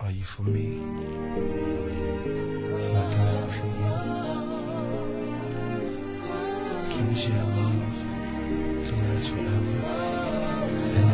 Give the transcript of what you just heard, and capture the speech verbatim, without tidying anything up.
are you for me, like I am for you? Can we share love to last forever? And